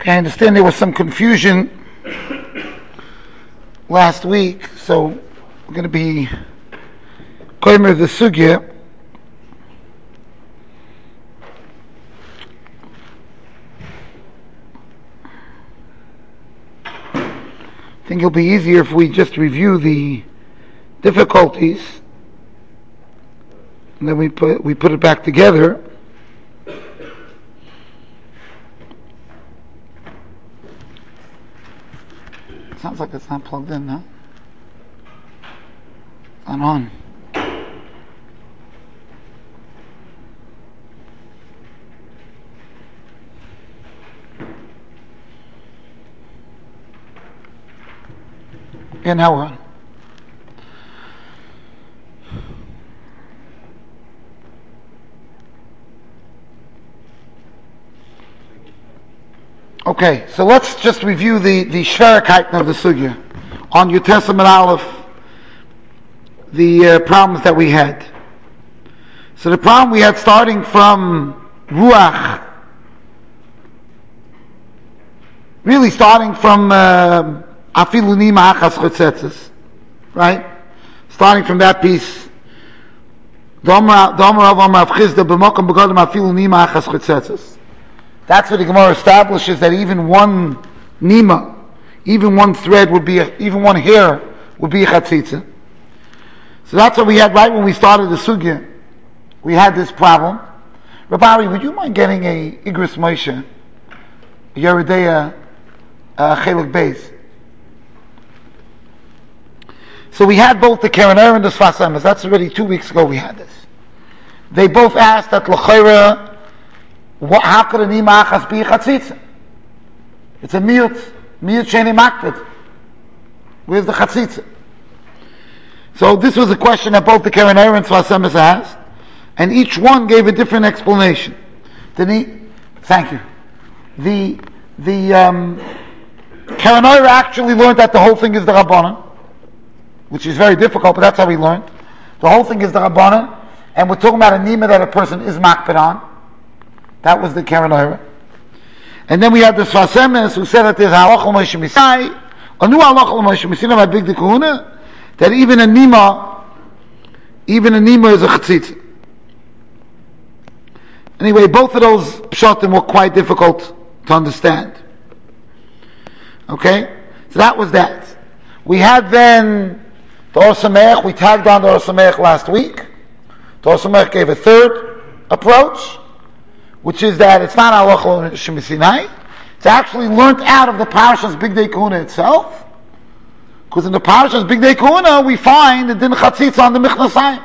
Okay, I understand there was some confusion last week, so we're going to be koimer the sugya. I think it'll be easier if we just review the difficulties and then we put it back together. Sounds like it's not plugged in, no? It's not on. Yeah, now we're on. Okay, so let's just review the Shverikheit of the Sugya. On Yud Testament Aleph, the problems that we had. So the problem we had starting from Ruach, really starting from Afilu Nima Achas Chotzetzes, right? Starting from that piece. Domer Av Chizda B'mokom B'godem Afilu Nima Achas Chotzetzes. That's what the Gemara establishes, that even one nima, even one thread would be, even one hair would be a chatzitza. So that's what we had right when we started the sugya. We had this problem. Rabbi, would you mind getting a Igros Moshe, Yeridea Chelik Beis? So we had both the Keren Orah and the Sfas Emes. That's already 2 weeks ago we had this. They both asked that l'chayra, how could a nima achas be a chatzitza? It's a miyut sheni makpid. Where's the chatzitza? So this was a question that both the Keren Orah and Sfas Emes asked, and each one gave a different explanation. Thank you. The Keren Orah actually learned that the whole thing is the Rabbanan, which is very difficult, but that's how we learned. The whole thing is the Rabbanan, and we're talking about a nima that a person is makpid on. That was the Keren Orah. And then we had the Sfas Emes who said that there's halach l'Moshe Misai, a new halach l'Moshe Misai by Big Kahuna, that even a nima is a chatzitza. Anyway, both of those pshatim were quite difficult to understand. Okay? So that was that. We had then the Or Sameach, we tagged on the Or Sameach last week. The Or Sameach gave a third approach, which is that it's not halacha l'Moshe. It's actually learnt out of the Parashas Bigdei Kahuna itself, because in the Parashas Bigdei Kahuna we find the din chatzitza on the Michnasayim.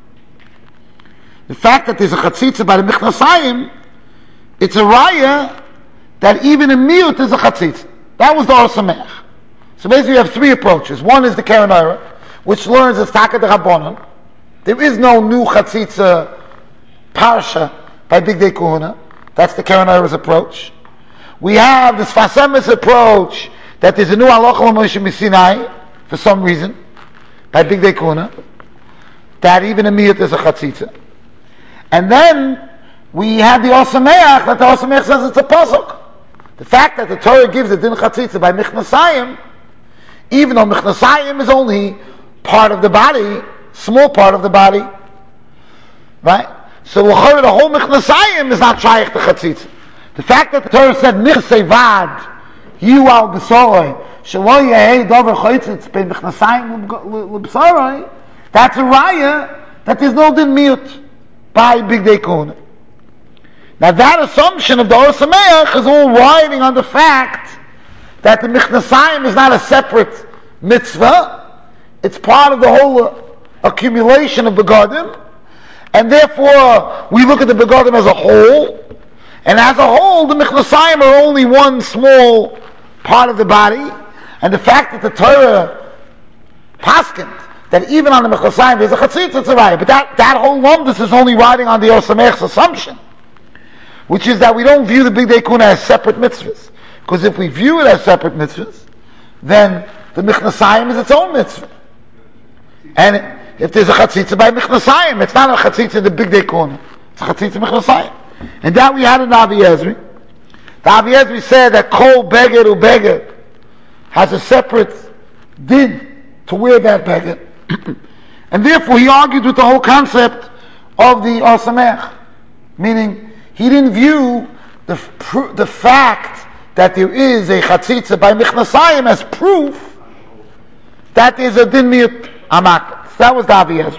The fact that there's a chatzitza by the Michnasayim, it's a raya that even a miyut is a chatzitza. That was the Or Sameach. So basically you have three approaches. One is the Keren Orah, which learns as Taka de Rabbanan. There is no new chatzitza parasha by Bigdei Kahuna. That's the Keren Orah's approach. We have the Sfas Emes approach that there's a new halacha l'Moshe Sinai for some reason by Bigdei Kahuna, that even a miyut is a chatzitza. And then we have the Or Sameach, that the Or Sameach says it's a pasuk. The fact that the Torah gives a din chatzitza by Michnasayim, even though Michnasayim is only part of the body, small part of the body, right? So the whole Michnasayim is not shaykh to chatzitza. The fact that the Torah said Michsei Vad Yiyu al B'soroi Shelo Yehei Dover Choitzitz Ben Michnasayim L'B'soroi, that's a raya that there's no din miyut by Bigdei Kahuna. Now that assumption of the Or Sameach is all riding on the fact that the Michnasayim is not a separate mitzvah, it's part of the whole accumulation of begadim, and therefore we look at the begadim as a whole, and as a whole the Michnasayim are only one small part of the body, and the fact that the Torah paskent that even on the Michnasayim there's a chatzitza, it's a raya, but that whole lumdus is only riding on the Or Sameach's assumption, which is that we don't view the Bigdei Kahuna as separate mitzvahs. Because if we view it as separate mitzvahs, then the Michnasayim is its own mitzvah. And if there's a chatzitza by Michnasayim, it's not a chatzitza in the Bigdei Kahuna. It's a chatzitza Michnasayim. And that we had in Navi Ezri. The Avi said that kol beged u beged has a separate din to wear that beged. And therefore he argued with the whole concept of the Or Sameach. Meaning, he didn't view the fact that there is a chatzitza by Michnasayim as proof that there's a din miyut amak. That was the Avi Ezra.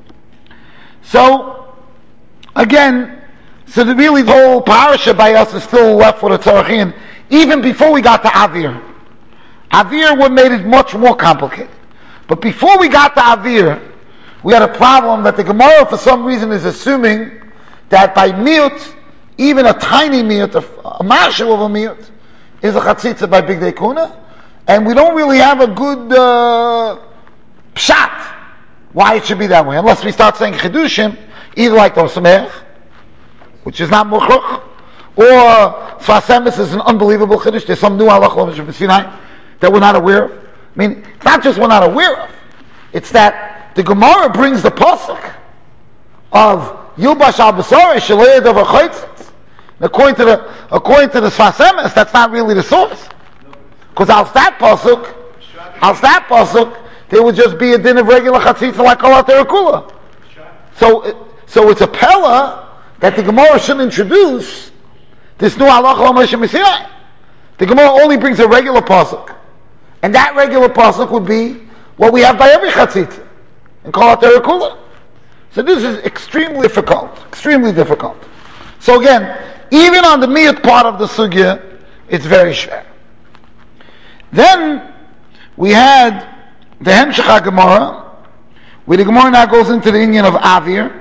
So, again, the whole parasha by us is still left for the Tzarachin, even before we got to Avir. Avir what made it much more complicated. But before we got to Avir, we had a problem that the Gemara, for some reason, is assuming that by miyut, even a tiny miyut, a marshal of a miyut, is a chatzitza by Bigdei Kuna, and we don't really have a good pshat why it should be that way, unless we start saying chidushim, either like the Or Sameach, which is not muchruch, or Sfas Emes is an unbelievable chiddush. There's some new halacha Sinai that we're not aware of. I mean, it's not just we're not aware of, it's that the Gemara brings the pasuk of Yilbash al Basarei Shalei Davar Chaytzitz. According to the Sfas Emes, that's not really the source. Because al that pasuk, there would just be a din of regular chatzitza like Kolat Terakula. So it's a pella that the Gemara shouldn't introduce this new halacha on Moshe Messiah. The Gemara only brings a regular pasuk, and that regular pasuk would be what we have by every chatzitza and Kolat Terakula. So this is extremely difficult. So again, even on the miyut part of the sugya, it's very shver. Then we had the Hemshech Gemara, where the Gemara now goes into the inyan of Avir,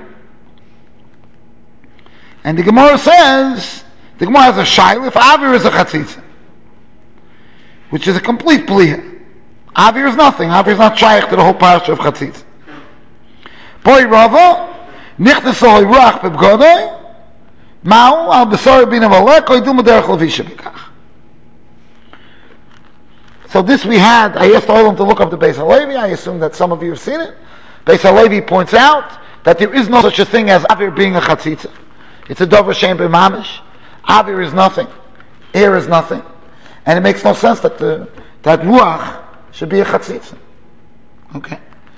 and the Gemara says the Gemara has a shaila if Avir is a chatzitza, which is a complete bliya. Avir is nothing. Avir is not shaykh to the whole parasha of chatzitza. Boy Rava, nichnasoy ruach bebgodoi, ma'u al besor bin avalek, oidu maderech levisha b'kach. So this we had, I asked all of them to look up the Beis HaLevi, I assume that some of you have seen it. Beis HaLevi points out that there is no such a thing as Avir being a chatzitza. It's a dover shem b'mamish. Avir is nothing. Air is nothing. And it makes no sense that that ruach should be a chatzitza. Okay.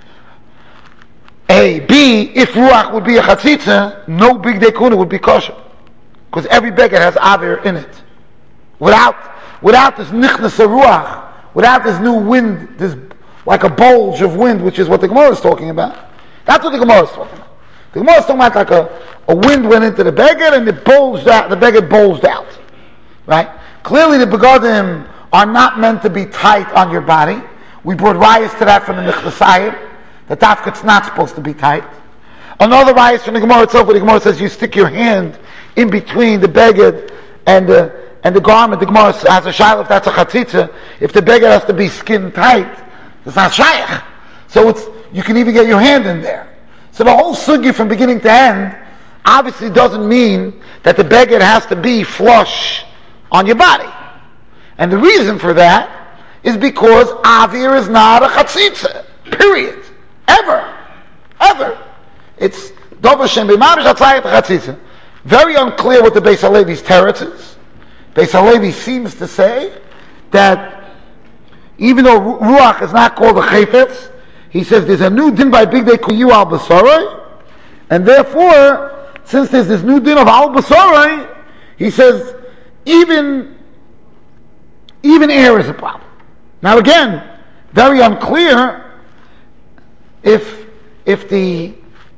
A. B. If ruach would be a chatzitza, no Bigdei Kuna would be kosher. Because every beged has Avir in it. Without this nichnas ruach, without this new wind, this like a bulge of wind, which is what the Gemara is talking about. That's what the Gemara is talking about. The Gemara is talking about like a wind went into the beged and it bulged out, the beged bulged out. Right? Clearly the begadim are not meant to be tight on your body. We brought rayas to that from the Michnasayim. The tafkat's not supposed to be tight. Another rayas from the Gemara itself, where the Gemara says you stick your hand in between the beged and the garment. The Gemara has a shaila if that's a chatzitza. If the beged has to be skin tight, it's not shaykh. So you can even get your hand in there. So the whole sugi from beginning to end obviously doesn't mean that the beged has to be flush on your body. And the reason for that is because Avir is not a chatzitza. Period. Ever. It's dover shem b'mamish atzayit chatzitza. Very unclear what the Beis HaLevi's teretz is. Beis HaLevi seems to say that even though ruach is not called a chayfetz, he says there's a new din by Bigdei Kuyu al Basarei, and therefore, since there's this new din of al Basarei, he says even air is a problem. Now again, very unclear if the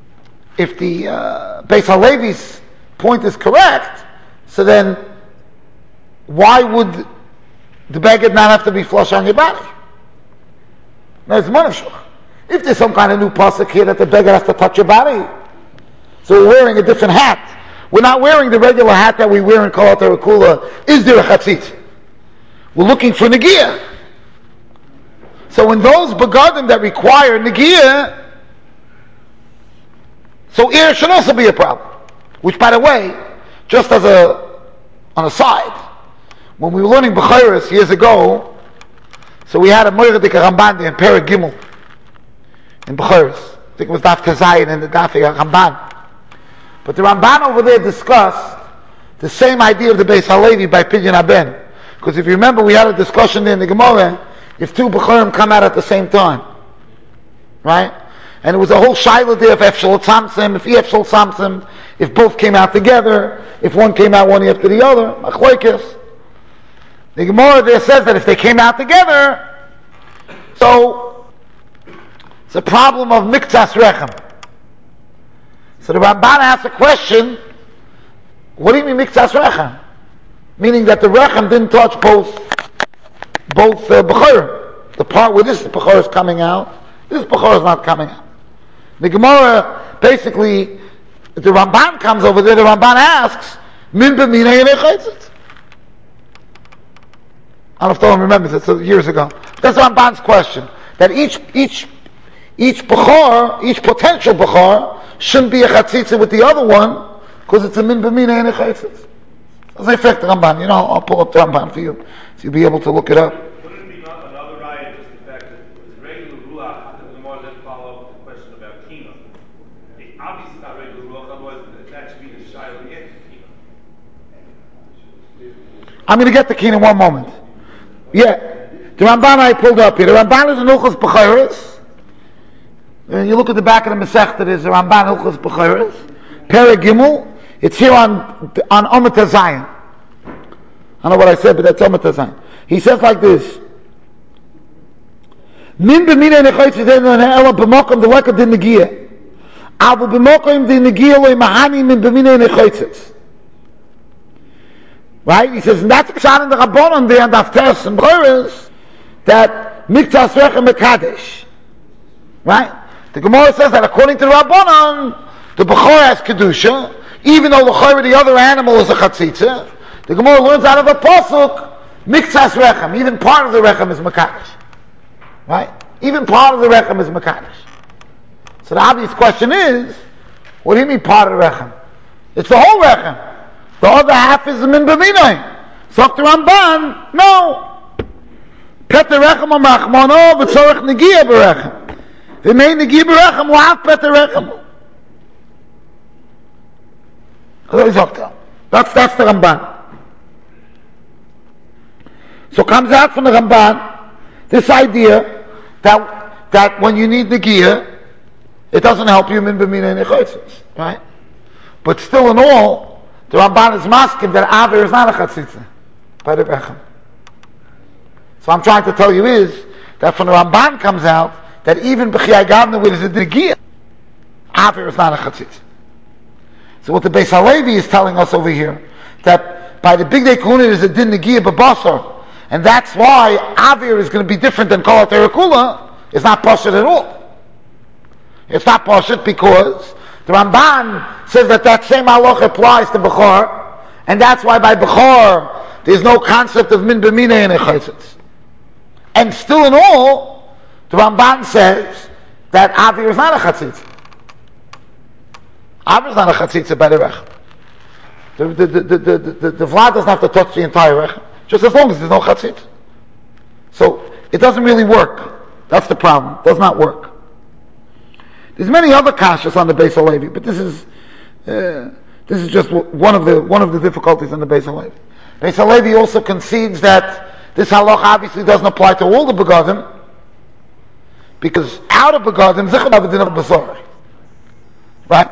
Beis HaLevi's point is correct, so then why would the beged not have to be flush on your body? No, it's manavshuch. If there's some kind of new pasuk here that the beged has to touch your body, so we're wearing a different hat. We're not wearing the regular hat that we wear in Kolat Terakula. Is there a chatzitz? We're looking for negiah. So in those begadim that require negiah, so air should also be a problem. Which, by the way, just as on a side, when we were learning Bechayros years ago, so we had a Moiradik Ramban in Perek Gimel in Bechayros. I think it was Daf Kazayin and the Daf Ramban. But the Ramban over there discussed the same idea of the Beis Halevi by Pidyon Haben. Because if you remember, we had a discussion in the Gemara, if two Bechorim come out at the same time. Right? And it was a whole shaila there of Efshel Tzamtzim, if Efshel Tzamtzim, if both came out together, if one came out one after the other, Machlokes. The Gemara there says that if they came out together, so it's a problem of Miktsas Rechem. So the Ramban asks a question, what do you mean Miktsas Rechem? Meaning that the Rechem didn't touch both Bechorim. The part where this Bechor is coming out, this Bechor is not coming out. The Gemara, basically, the Ramban comes over there, the Ramban asks, Min b'minei nechaitzit? I don't know if anyone remembers it, so years ago. That's Ramban's question. That each Bechor, each potential Bechor, shouldn't be a chatzitza with the other one, because it's a min b'minei nechaitzit. As I fact, Ramban, I'll pull up the Ramban for you, so you'll be able to look it up. Wouldn't it be another raya, just the fact that it's regular ruach, the Gemara doesn't follow up the question about kina. It's obviously not regular ruach, otherwise that should be the shayla to get the kina. I'm going to get the kina in one moment. Yeah, the Ramban I pulled up here. The Ramban is in Hilchos Bechoros. You look at the back of the Masechta, there's a Ramban Hilchos Bechoros. Perek Gimel. It's here on Omet Zion. I don't know what I said, but that's Omet Zion. He says like this: Min b'minei nechaytzit ela b'mokom deleka din negia, avu b'mokom din negia lo imahani min b'minei nechaytzit. Right? He says, and that's pshat in the Rabbanon there and Aftes and Bechoros that Miktsas Rechem Mekadesh. Right? The Gemara says that according to the Rabbanon, the Bechor has kedusha. Even though the other animal is a chatzitza, the Gemara learns out of a pasuk, Miktsas Rechem, even part of the Rechem is Mekadesh. Right? Even part of the Rechem is Mekadesh. So the obvious question is, what do you mean part of the Rechem? It's the whole Rechem. The other half is Min B'minai. So the Ramban, no. Peter Rechem or Machmano, v'tzorech Negia B'Rechem. V'mei Negia B'Rechem, wa'af Peter Rechem. That's the Ramban. So comes out from the Ramban this idea that when you need Negia, it doesn't help you Min B'minei Nechaitzos, right? But still in all, the Ramban is masking that Aver is not a chatzitza by the Rechem. So I'm trying to tell you is that from the Ramban comes out that even B'chiyai Gavna with the Negia, Aver is not a chatzitza. So what the Beis Halevi is telling us over here, that by the Big Day Kahuna is a din Negia b'basar, and that's why Avir is going to be different than Kol HaTerakula, is not Pashut at all. It's not Pashut because the Ramban says that same halach applies to Bechor, and that's why by Bechor there's no concept of Min B'minei Nechaitzos. And still in all, the Ramban says that Avir is not a chatzitza. Avir is not a chatzitza by the Rechem. The Vlad doesn't have to touch the entire Rechem, just as long as there's no chatzitza. So it doesn't really work. That's the problem. It does not work. There's many other kashas on the Beis Halevi, but this is just one of the difficulties on the Beis Halevi. Beis Halevi also concedes that this halach obviously doesn't apply to all the begadim, because out of begadim zichud have a din of basar, right?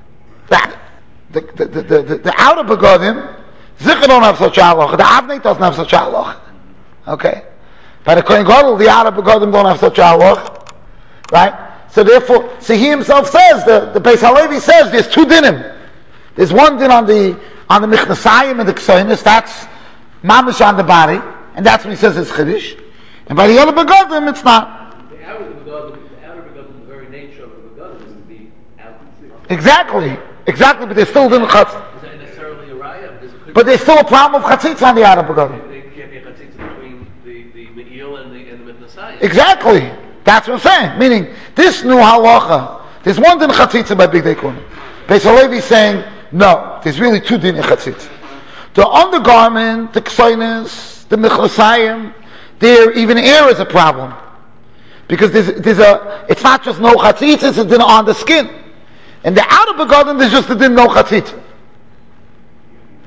The outer begadim, Zichar don't have such a halach. The Avnei doesn't have such a halach. Okay? By the Kohen Gadol, the outer begadim don't have such a halach. Right? So therefore, he himself says, the Beis Halevi says, there's two dinim. There's one din on the Michnasayim and the Ksoinis, that's mamish on the body, and that's when he says it's Chiddush. And by the other begadim, it's not. The outer begadim, the very nature of the begadim is to be out and see. Exactly, but they're still doing chatz. Is that necessarily a raya? But there's still a problem of chatzitz on the outer begadim. There can't be a chatzitz between the me'il and the mitnasayim. Exactly. That's what I'm saying. Meaning, this new halacha, there's one din chatzitza by Big Day Kahuna. Beis Halevi is saying, no, there's really two din chatzitza. The undergarment, the ksoinis, the michlosayim, there even air is a problem. Because it's not just no chatzitza, it's a din on the skin. And the outer begadim, there's just a din no chatzitza.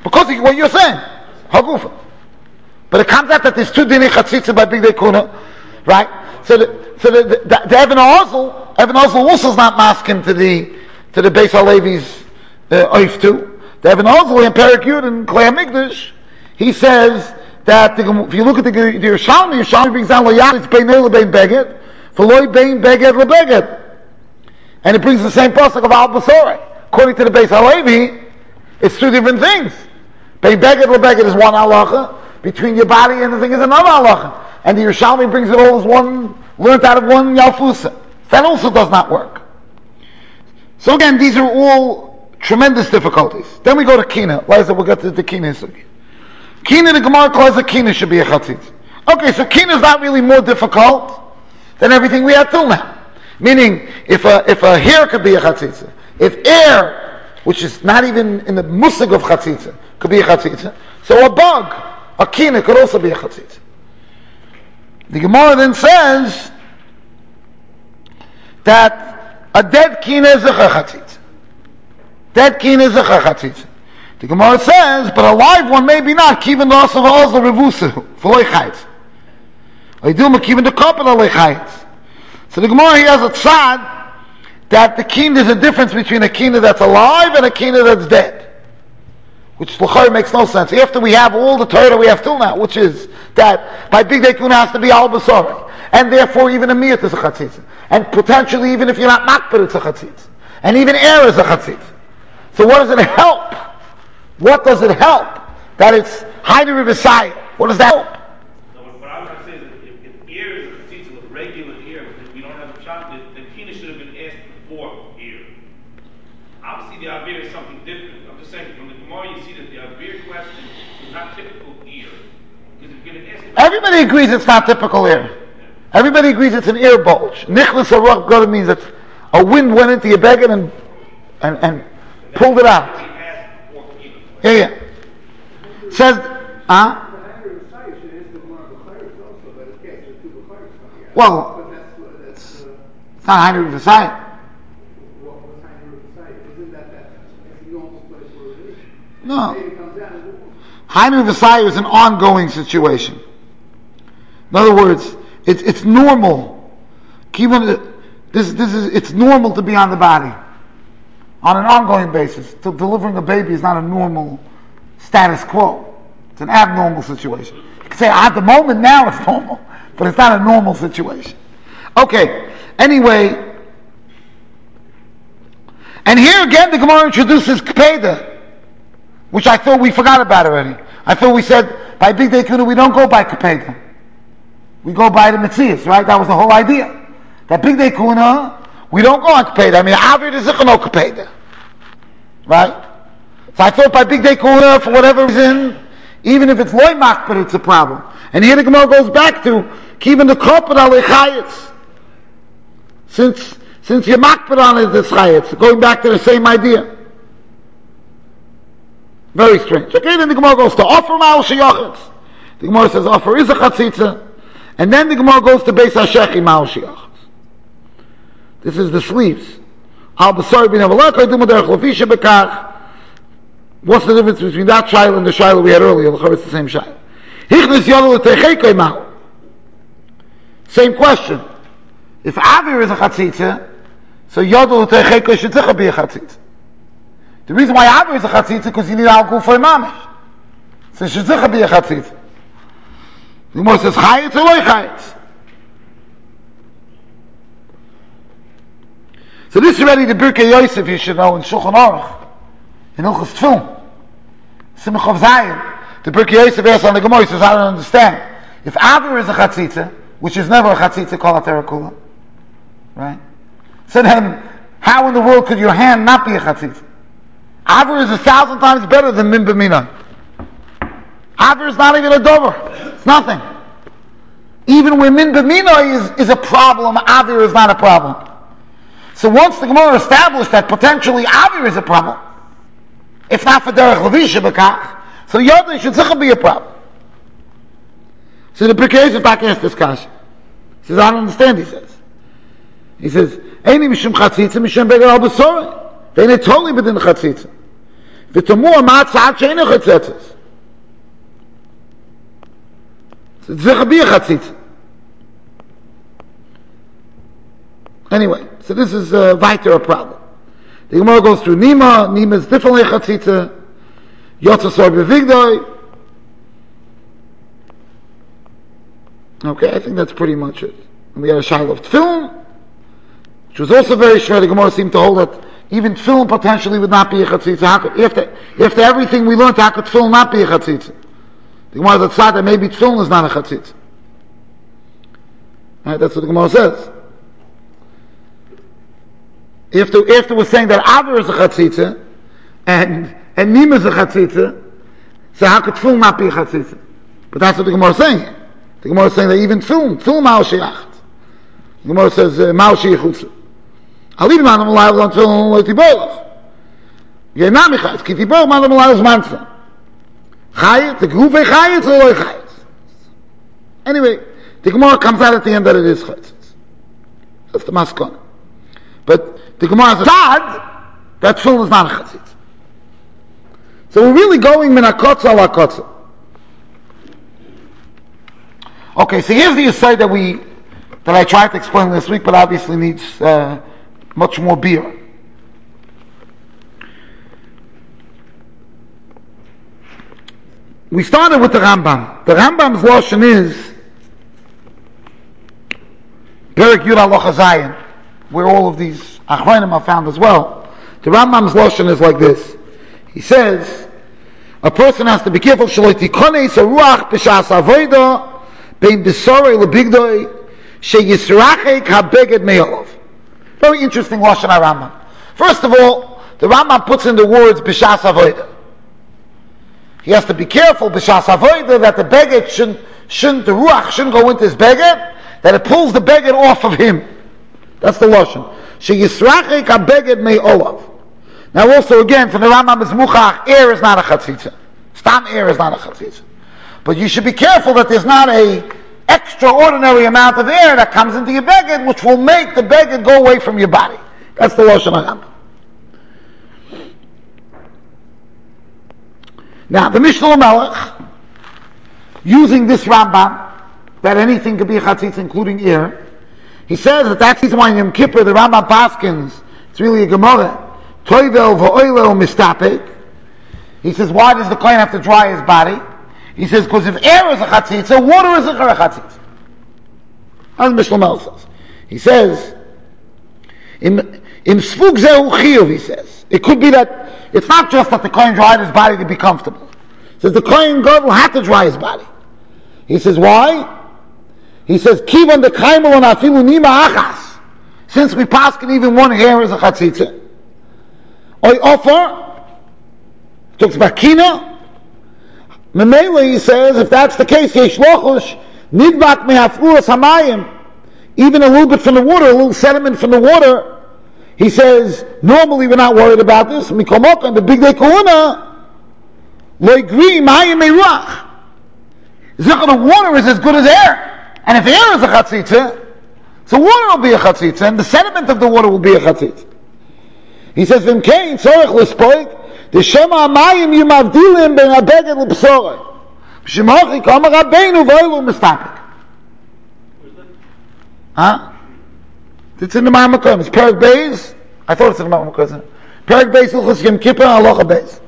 Because of what you're saying. Hagufa. But it comes out that there's two dinei chatzitza by Big Day Kuna, right? So the Evan Ozel also is not masking to the Beis HaLevi's oif too. The Evan Ozel in Perek Yud and Klei HaMikdash, he says that if you look at the Yerushalmi brings down lo yachitz bein lo bein beged, v'lo bein beged lebeged, and it brings the same pasuk of Al Basore. According to the Beis HaLevi, it's two different things. Bein beged lebeged is one halacha. Between your body and the thing is another halacha. And the Yerushalmi brings it all as one, learned out of one Yalfusa. That also does not work. So again, these are all tremendous difficulties. Then we go to Kina. Liza, we'll get to the Kina. Kina, the Gemara calls a Kina should be a chatzitz. Okay, so Kina is not really more difficult than everything we had till now. Meaning, if a hair could be a chatzitz, if air, which is not even in the musig of chatzitz, could be a chatzitz, so a bug, a Kina could also be a chatzitz. The Gemara then says that a dead Kina is a chatzitz. Dead Kina is a chatzitz. The Gemara says, but a live one maybe not. Kiven also also revusu for loichayitz. I do kiven the kapel loichayitz. So the Gemara here has a tzad that the Kina, there's a difference between a Kina that's alive and a Kina that's dead. Which l'chayr makes no sense. After we have all the Torah we have till now, which is that by Big Day Kuna has to be al basari, and therefore even a miyat is a chatzitz, and potentially even if you're not makbid it's a chatzitz, and even air is a chatzitz. So what does it help? What does it help that it's Hainu Rivasai? What does that help? No, what I'm going to say is that if air is a chatzitz with regular air, because we don't have a shot, the Kina should have been asked before air. Obviously the Avir is something different. I'm just saying, from the Gemara you see that the Avir question is not typical ear. Because if you're going to ask everybody agrees it's not typical ear. Everybody agrees it's an ear bulge. Nichlas Arach Gada means that a wind went into your beggar and pulled it out. Yeah. Says, well, it's not Hainu Rivasai. No. Hainu V'sai is an ongoing situation. In other words, it's normal. It's normal to be on the body on an ongoing basis. Delivering a baby is not a normal status quo. It's an abnormal situation. You can say at the moment now it's normal, but it's not a normal situation. Okay. Anyway, and here again the Gemara introduces Kpeda, which I thought we forgot about already. I thought we said by Big Day Kuna we don't go by Kpeda. We go by the Metzias, right? That was the whole idea. That Big Day Kuna, we don't go on Kpeda. I mean, Avir is no Kpeda. Right? So I thought by Big Day Kuna, for whatever reason, even if it's loy makbid, it's a problem. And here the Gemara goes back to even the korban alechayitz. Since you're makbid on it, it's chayitz. Going back to the same idea. Very strange. Okay, then the Gemara goes to offer ma'al sheyachitz. The Gemara says offer is a chatzitza. And then the Gemara goes to Beis HaShechi ma'al sheyachitz. This is the sleeves. Al basari bin avalak haydu maderech lafisha bekach. What's the difference between that shaila and the shaila we had earlier? It's the same shaila. Hichnis yadu l'teichekei ma'al. Same question. If Avir is a chatzitza, so yadu l'teichekei should be a chatzitza. The reason why Avir is a chatzitza is because you need alcohol for a mamish. So should be a chatzitza. The Gemara says chayitz or loy chayitz. So this is already the Birkei Yosef you should know in Shulchan Aruch, in Hilchos Tefillin, Simcha of Zion. The Birkei Yosef asks on the Gemara, he says, I don't understand. If Avir is a chatzitza, which is never a chatzitza called a terakula, right? So then, how in the world could your hand not be a chatzitza? Avir is 1,000 times better than min b'minah. Avir is not even a dover. It's nothing. Even where min b'minah is a problem, Avir is not a problem. So once the Gemara established that potentially Avir is a problem, if not for derech levisha b'kach, so Yodai should sicher be a problem. So the Birkei Yosef back asked this kasha. He says, I don't understand, he says, Eini mishum chatzitza, mishum beged al basora. Ve'enei totally within the chatzitza. V'tomua matzah she'ena chatzitzes. It's a chatzitza. Anyway, so this is weiter a problem. The Gemara goes through Nima. Nima is differently chatzitza. Yotzasor bevigdoi. Okay, I think that's pretty much it. And we had a shaila of tefillin, which was also very short. The Gemara seemed to hold that even tefillin potentially would not be a chatzitza. After everything we learned, how could tefillin not be a chatzitza? The Gemara has said that maybe tefillin is not a chatzitza. Right, that's what the Gemara says. After we're saying that Aver is a chatzitza and Nima is a chatzitza, so how could tefillin not be a chatzitza? But that's what the Gemara is saying. The Gemara is saying that even tefillin ma'al she'acht. The Gemara says ma'al she'echutza. Alim manam alayv lan tefillin lo tibolach. Ye'nam echayz ki tibolach manam alayv zman tefillin. Chayet, the gufei chayet or lo chayet. Anyway, the Gemara comes out at the end that it is chayet. That's the maskon. But the Gemara has a sad that tefillin is not a chatzitz. So we're really going min hakotza al hakotza. Okay, so here's the aside that I tried to explain this week, but obviously needs much more beer. We started with the Rambam. The Rambam's lashon is Perek Yud Halacha Zayin, where all of these achronim are found as well. The Rambam's lashon is like this. He says, a person has to be careful, Shaloi tikones haruach b'shas avoda bein b'sorei lebigdoi sheyisrachek habeged me'olov. Very interesting lashon Rambam. First of all, the Rambam puts in the words b'shas avoda. He has to be careful b'shas avoda that the beged shouldn't the ruach shouldn't go into his beged, that it pulls the beged off of him. That's the lashon. Sheyisrachek habeged me'olov. Now also again, for the Rambam is muchach, air is not a chatzitza. Stam air is not a chatzitza. But you should be careful that there's not a extraordinary amount of air that comes into your beged, which will make the beged go away from your body. That's the lashon Rambam. Now the Mishnah Melech, using this Rambam, that anything could be a chatzitza, including air, he says that that's the reason why in Yom Kippur the Rambam paskins, it's really a Gemara. Toivel v'oilel mistapek. He says, why does the kohen have to dry his body? He says, because if air is a chatzitza, water is a chatzitza. As Mishnah Melech says. He says, in svug zehu chiyuv, he says, it could be that it's not just that the kohen dried his body to be comfortable. He says the kohen God will have to dry his body. He says, why? He says, kivan de kaimel on afilu nima achas. Since we paskin even one hair is a chatzitza. Oy offer, talks about kina. Memele, he says, if that's the case, yeshlochush nidbak mehafruas hamayim, even a little bit from the water, a little sediment from the water. He says, normally we're not worried about this. Mikomok the big day kohuna, loigri mayim meruach. The water is as good as air, and if air is a chatzitza, so water will be a chatzitza, and the sediment of the water will be a chatzitza. He says, "V'imkein tzorech l'spoik the shema amayim yimavdilim ben habeged l'bsorei b'shemachi kama rabbeinu v'oilu mistapik." Huh? It's in the Ma'amakom. It's Perek Beis. I thought it's in the Ma'amakom. Perek Beis Hilchos Yom Kippur Halacha Beis.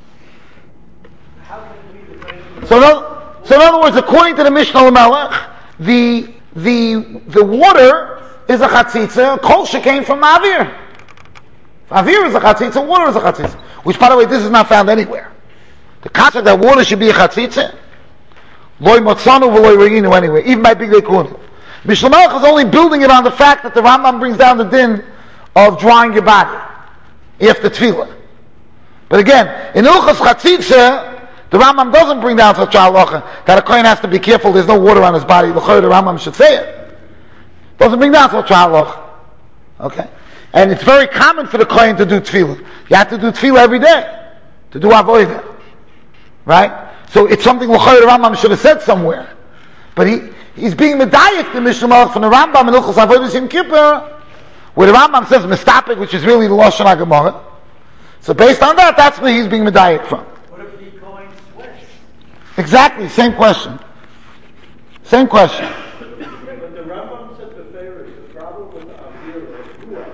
So in other words, according to the Mishnah Melech, the water is a chatzitza. Kol came from Avir. Avir is a chatzitza, water is a chatzitza. Which, by the way, this is not found anywhere. The concept that water should be a chatzitza, loy motzanu v'loy reinu anyway, even by Big Day Kuhn. Mishnah Melech is only building it on the fact that the Rambam brings down the din of drying your body after tefillah. But again, in Ilchos Chatzitza, the Rambam doesn't bring down such a halacha that a kohen has to be careful there's no water on his body. The Rambam should say it. Doesn't bring down such a halacha. Okay? And it's very common for the kohen to do tefillah. You have to do tefillah every day to do avodah. Right? So it's something the Rambam should have said somewhere. But he's being medayik the Mishnah Melech from the Rambam in Ilchos Avodas Yom Kippur, where the Rambam says mistapik, which is really the Lashon HaGemara. So based on that, that's where he's being medayik from. What if the Kohen sweats? Exactly, same question. Same question. But the Rambam said the problem with the Avir of Ruach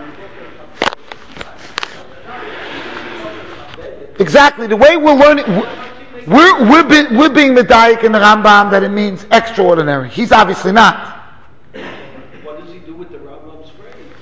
is Exactly, the way we're learning, we're being medayik in the Rambam that it means extraordinary. He's obviously not. What does he do with the Rambam's phrase?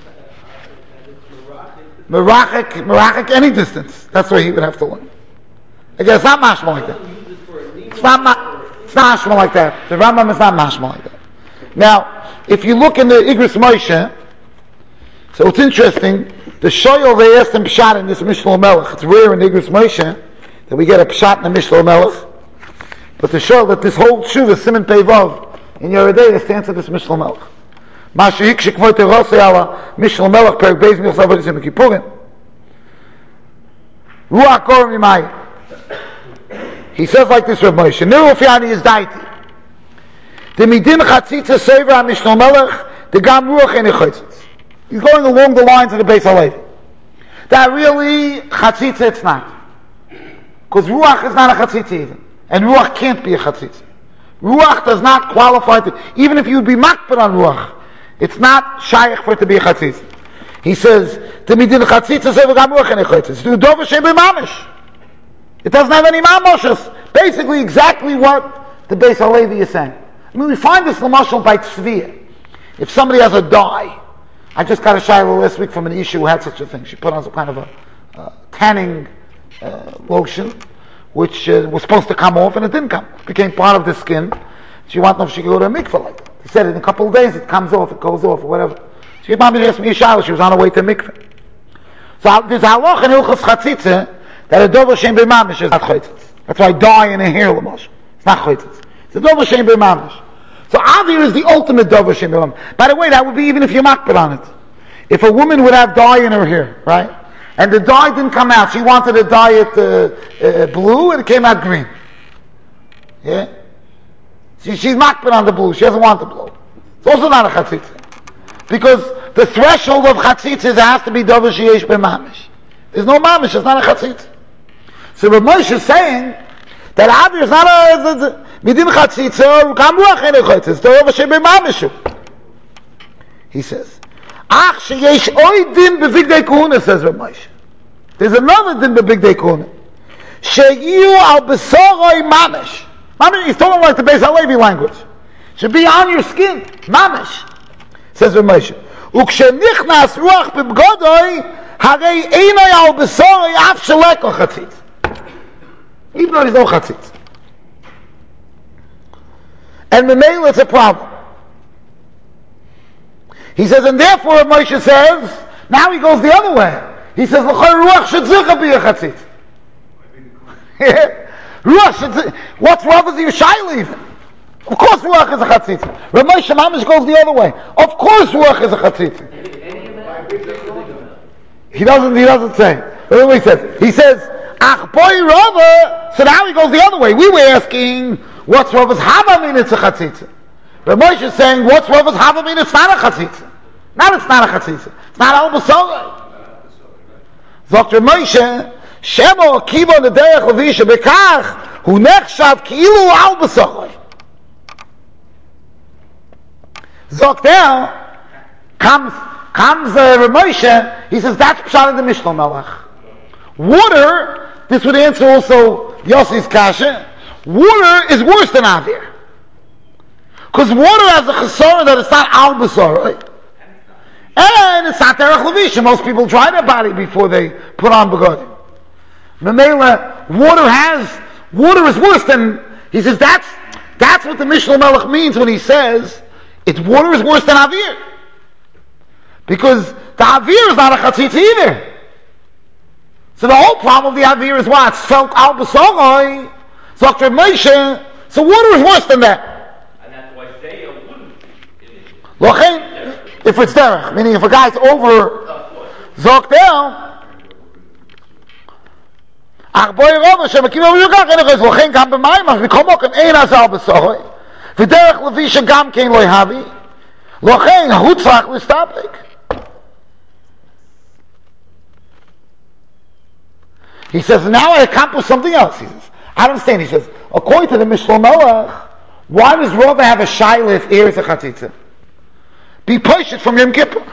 That it's Merachik, any distance. That's where he would have to learn. Again, it's not mashma like that. It's not mashma like that. The Rambam is not mashma like that. Now, if you look in the Igros Moshe, so it's interesting, the Shoyal, they asked him Pshat in this Mishnah Melech. It's rare in Igros Moshe that we get a Pshat in the Mishnah Melech. But to show that this whole Tshuva, Siman Pei Vav, in Yeridei, is to answer this Mishnah Melech. Masha Hikshik Voite Rosei Ala, Mishnah Melech, Perek Beis Michos Avodas Yom Kippurim. Ruach Kor Mimai. He says like this, Rav Moshe, Niru Fiani is Daiti. The Midin Chatzitza Sever HaMishnah Melech, the Gam Ruach Eni Chotzitz. He's going along the lines of the Beis HaLevi. That really, Chatzitza it's not. Because Ruach is not a Chatzitza even. And Ruach can't be a Chatzitza. Ruach does not qualify to, even if you would be makbid on Ruach, it's not shaykh for it to be a Chatzitza. He says, the Midin Chatzitza Sever Gam Ruach Eni Chotzitz. Do Dover Shem B'mamish. It doesn't have any mamoshes. Basically exactly what the Beis HaLevi is saying. I mean, we find this lamashal by tzviyah. If somebody has a dye, I just got a shayla last week from an issue who had such a thing. She put on some kind of a tanning lotion, which was supposed to come off, and it didn't come. It became part of the skin. She wanted to know if she could go to a mikveh like that. He said in a couple of days it comes off, it goes off, or whatever. She asked me a shayla. She was on her way to mikveh. So there's a halach in Hilchos Chatzitza that a dover shem b'mamish is not chotzitz. That's why dye in a hair l'mosh. It's not chotzitz. It's a dover shem b'mamish. So Avir is the ultimate dover shem b'mamish. By the way, that would be even if you're makbid on it. If a woman would have dye in her hair, right, and the dye didn't come out, she wanted to dye it blue, and it came out green. Yeah, she's makbid on the blue. She doesn't want the blue. It's also not a chatzitza, because the threshold of chatzitza is it has to be dover sheyesh b'mamish. There's no mamish. It's not a chatzitza. So Rav Moshe is saying that Avir is not a midin chatzitza or kam ruach ene chatzitza. It's the over shebe mamishu. He says, ach sheyesh oy din bevigdei kuhuna, says Rav Moshe. There's another din bevigdei kuhuna. Sheyu al besoroi mamish. Mamish, he's talking like the Beis HaLevi language. Should be on your skin. Mamish. Says Rav Moshe. Ukshenichnas ruach b'bgodoi harei einoi al besoroi af sheleko chatzitza. Even though there's no chatzitz. And Memela, it's a problem. He says, and therefore Moshe says, now he goes the other way. He says, l'choi ruach shedzicha be a chatzitz. Ruach shedzicha, what's wrong with your shayla even? Of course ruach is a chatzitz. Rav Moshe Mamish goes the other way. Of course ruach is a chatzitz. He doesn't say. Look what he says. He says, ach boy Rava. So now he goes the other way. We were asking, what's Rava's hava mean it's a chatzitza? But Moshe is saying, what's Rava's hava mean it's not a chatzitza? Not it's not a chatzitza. It's not al b'sorei. Dr. Moshe, shemo akiva nederech levisha bekach, hu nechshav ki'ilu al b'sorei. Dr. comes Rav Moshe, he says, that's pshat in the Mishnah Melech. Water, this would answer also Yossi's kasha. Water is worse than Avir. Because water has a chesara that it's not al basar, right? And it's not derech levisha. Most people dry their body before they put on begodim. Memela, water is worse than, he says, that's what the Mishnah Melech means when he says, water is worse than Avir. Because the Avir is not a chatzitz either. So the whole problem of the Avir is what? It's felt al b'soroi. So Dr. Moshe, so water is worse than that. And that's why Zayah wouldn't. Lochen, if it's derech, meaning if a guy's over Zoktel, ach boy Rava, shemakim over Yugach, lochen gam b'mayimach, v'komokem ein az al b'soroi, v'derech levisha gam kein loy havi, lochen, hu tzach l'stapik. He says, now I accomplished something else. He says, I don't understand. He says, according to the Mishnah Melech, why does Rava have a shayla if ear is a chatzitza? Be pushed from Yom Kippur.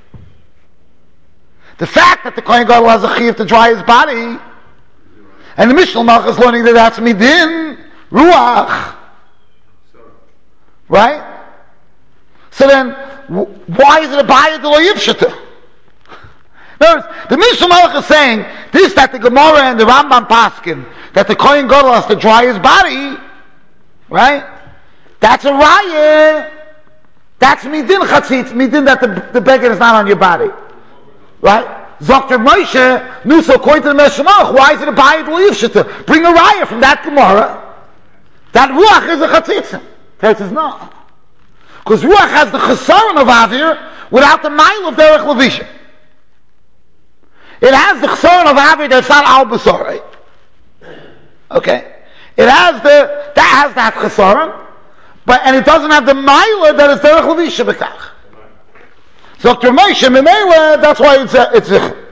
The fact that the Kohen Gadol has a chiyuv to dry his body, and the Mishnah Melech is learning that that's midin ruach, right? So then, why is it a bayah de lo yivshata? In other words, the Mishnah Melech is saying this, that the Gemara and the Rambam paskin that the Kohen Gadol has to dry his body, right? That's a raya. That's midin chatzitz, midin that the beggar is not on your body, right? Dr. Moshe knew, so according to the Mishnah Melech, why is it a bayah de lo yivshata? Bring a raya from that Gemara. That ruach is a chatzitz. He says no, because ruach has the chesaron of avir without the mile of derech levisha. It has the chesaron of avir that's not al basari. Okay, it has that chesaron, and it doesn't have the mile that is derech levisha bekach. So Dr. Moshe Memela, that's why it's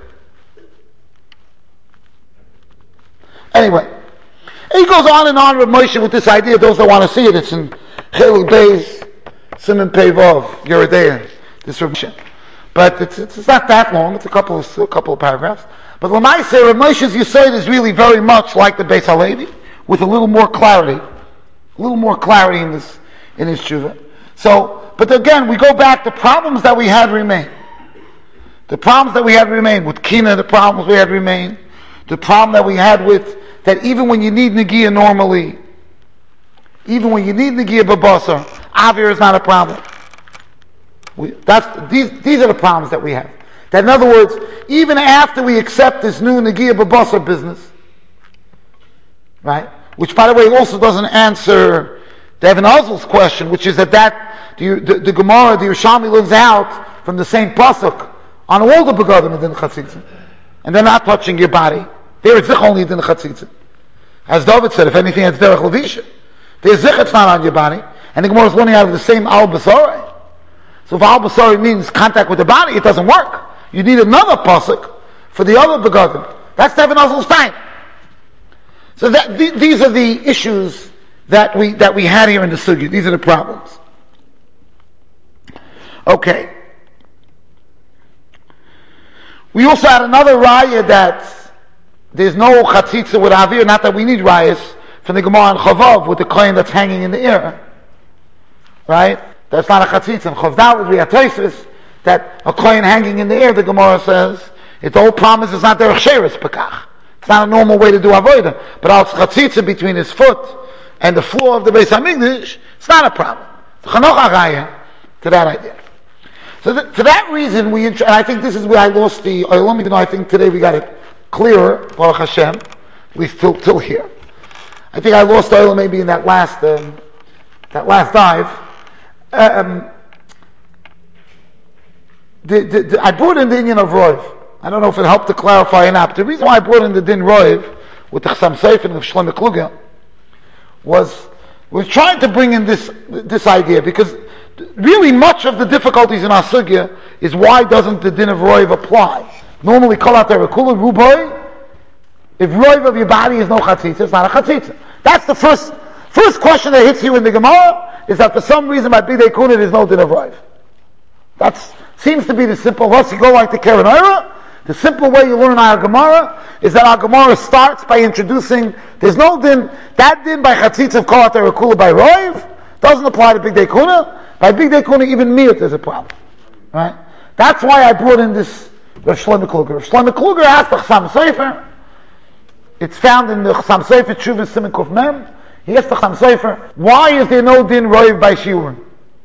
anyway. He goes on and on with Moshe with this idea. Those that want to see it, it's in Chelek Beis Siman Pei Vav Yeridea. This Rav Moshe, but it's not that long. It's a couple of paragraphs. But L'maaseh, Rav Moshe's Yesod is really very much like the Beis Halevi, with a little more clarity in his tshuva. So. But again, we go back, the problems that we had remain. The problems that we had remain with Kina, the problems we had remain. The problem that we had with, that even when you need Negiah normally, even when you need Negiah Babasar, Avir is not a problem. These are the problems that we have. That in other words, even after we accept this new Negiah Babasar business, right? Which by the way also doesn't answer Devin Ozl's question, which is that the Gemara, the Yerushalmi learns out from the same pasuk on all the begadim in the chatzitza, and they're not touching your body. They're zich only in the chatzitza. As David said, if anything, it's derech levisha. There's zich, it's not on your body, and the Gemara is learning out of the same al basari. So if al basari means contact with the body, it doesn't work. You need another pasuk for the other begadim. That's Devin Ozl's time. So these are the issues that we had here in the sugya. These are the problems. Okay. We also had another raya that there's no chatzitza with avir, not that we need rayas from the Gemara and Chavav with the coin that's hanging in the air. Right? That's not a chatzitza. And Chavdal we have Tosfos that a coin hanging in the air, the Gemara says, the whole promise is not derech sheres pekach. It's not a normal way to do avodah. But al chatzitza between his foot and the floor of the Beis HaMikdash, it's not a problem. It's a chanoch raya to that idea. So for that reason, and I think this is where I lost the Olam, even though I think today we got it clearer, Baruch Hashem, at least till here. I think I lost Olam maybe in that last dive. I brought in the Indian of Roiv. I don't know if it helped to clarify enough. But the reason why I brought in the Din Roiv with the Chassam Sofer and the Shlomo Kluger was we're trying to bring in this idea, because really much of the difficulties in our sugya is why doesn't the din of roiv apply? Normally, kol ater kula ruboy. If roiv of your body is no chatzitza, it's not a chatzitza. That's the first question that hits you in the Gemara, is that for some reason by bidei kuna there's no din of roiv. That seems to be the simple. Once you go like the Keren Orah, the simple way you learn our Gemara is that our Gemara starts by introducing there's no din. That din by chatzitza of kol ater kula by roiv doesn't apply to bidei kuna. By bidei kuna, even miyut is a problem, right? That's why I brought in this Rav Shlomo Kluger. Rav Shlomo Kluger asked the Chassam Sofer. It's found in the Chassam Sofer Tshuvas Siman Kuf Mem. He asked the Chassam Sofer, why is there no din roiv by shiurim?